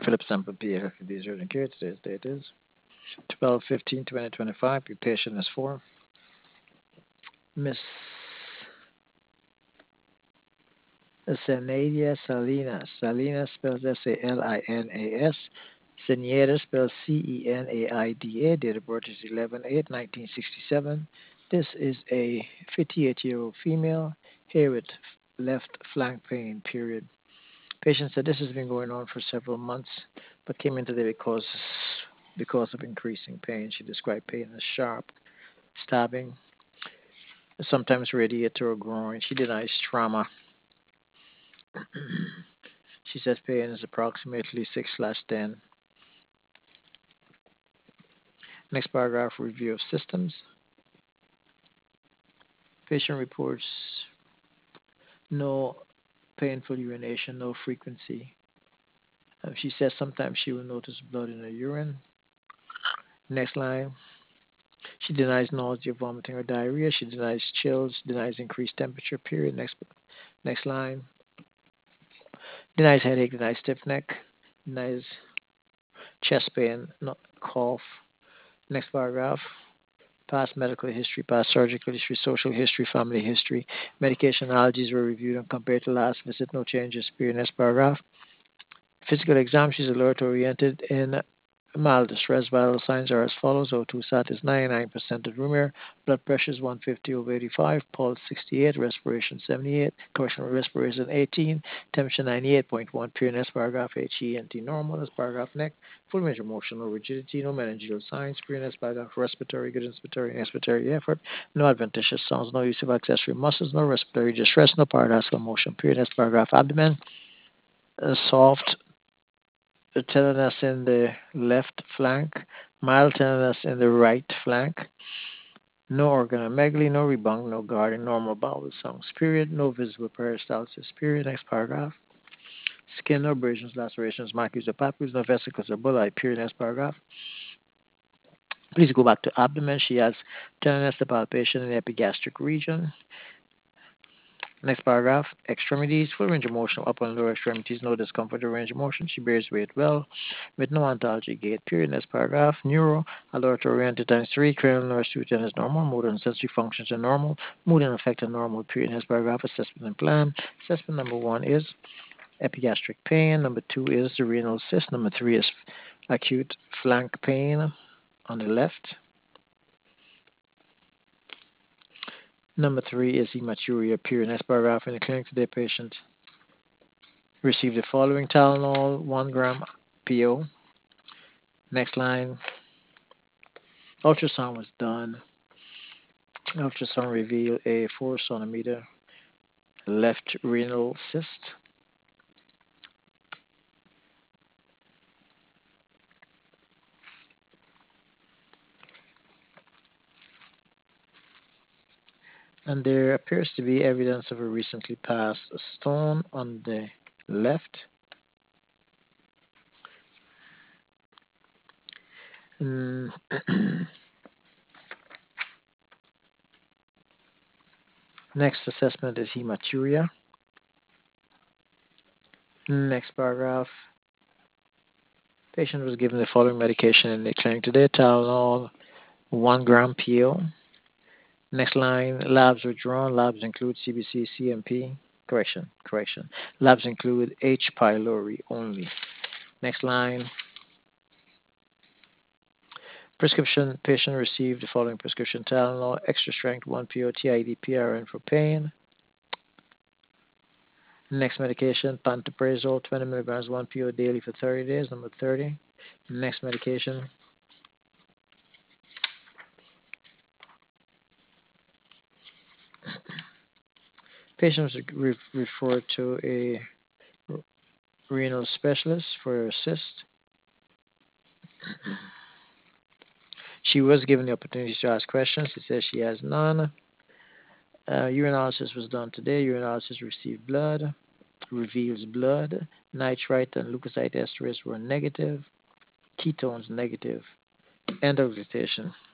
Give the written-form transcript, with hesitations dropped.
Philip Sample PA 50 days urgent care. Today's date is 12/15/2025. Your patient is for Miss Sanadia Salinas. Salinas spells Salinas. Senada spells Cenaida. Date of birth is 11/8/1967. This is a 58-year-old female here with left flank pain, period. Patient said this has been going on for several months, but came in today because of increasing pain. She described pain as sharp, stabbing, sometimes radiator or groin. She denies trauma. She says pain is approximately 6/10. Next paragraph, review of systems. Patient reports no painful urination, no frequency. She says sometimes she will notice blood in her urine. Next line, she denies nausea, vomiting, or diarrhea. She denies chills, denies increased temperature, period. Next line, denies headache, denies stiff neck, denies chest pain, not cough. Next paragraph, past medical history, past surgical history, social history, family history. Medication allergies were reviewed and compared to last visit. No changes. Period. Next paragraph. Physical exam. She's alert oriented in mild distress. Vital signs are as follows. O2 sat is 99% of room air. Blood pressure is 150/85. Pulse 68. Respiration 78. Correctional respiration 18. Temperature 98.1. Period. Next paragraph. HENT normal. Next paragraph. Neck. Full range of motion. No rigidity. No meningeal signs. Period. Next paragraph. Respiratory. Good inspiratory and expiratory effort. No adventitious sounds. No use of accessory muscles. No respiratory distress. No paradoxical motion. Period. Next paragraph. Abdomen. Soft tenderness in the left flank, mild tenderness in the right flank, no organomegaly, no rebound, no guarding, normal bowel sounds, period, no visible peristalsis, period. Next paragraph. Skin, no abrasions, lacerations, macules, or papules, no vesicles or bulli, period. Next paragraph. Please go back to abdomen. She has tenderness, the palpation in the epigastric region. Next paragraph, extremities, full range of motion, upper and lower extremities, no discomfort or range of motion. She bears weight well, with no ontology gait. Period. Next paragraph, neuro, alert oriented times 3, cranial nerve two is normal, motor and sensory functions are normal, mood and affect are normal. Period. Next paragraph, assessment and plan. Assessment number 1 is epigastric pain. Number 2 is the renal cyst. Number 3 is acute flank pain on the left. Number 3 is hematuria. Period. Next paragraph, in the clinic today, patient received the following: Tylenol 1 gram PO. Next line, ultrasound was done. Ultrasound revealed a 4 centimeter left renal cyst. And there appears to be evidence of a recently passed stone on the left. Next assessment is hematuria. Next paragraph. Patient was given the following medication in the clinic today: Tylenol 1 gram PO. Next line, labs were drawn. Labs include CBC, CMP. Correction. Labs include H. pylori only. Next line, prescription. Patient received the following prescription: Tylenol, extra strength 1 PO, TID, PRN for pain. Next medication, pantoprazole 20 milligrams 1 PO daily for 30 days. Number 30. Next medication, patient was referred to a renal specialist for a cyst. She was given the opportunity to ask questions. She says she has none. Urinalysis was done today. Urinalysis received blood, reveals blood. Nitrite and leukocyte esterase were negative. Ketones negative. End of dictation.